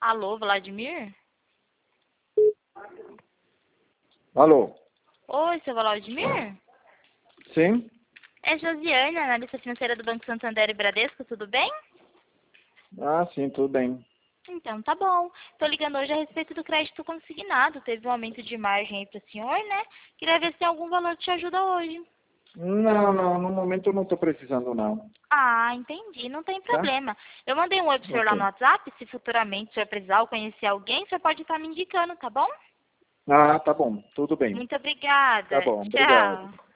Alô, Vladimir? Alô? Oi, seu Vladimir? Sim? É Josiane, analista financeira do Banco Santander e Bradesco, tudo bem? Ah, sim, tudo bem. Então, tá bom. Tô ligando hoje a respeito do crédito consignado. Teve um aumento de margem aí pro senhor, né? Queria ver se tem algum valor que te ajuda hoje. Não, não, no momento eu não estou precisando não, Ah, entendi. Não tem tá? problema. Eu mandei um oi pro senhor lá no Ok. WhatsApp. Se futuramente o senhor precisar ou conhecer alguém, o senhor pode estar me indicando, tá bom? Ah, tá bom, tudo bem. Muito Tá obrigada. bom, obrigado. Tchau.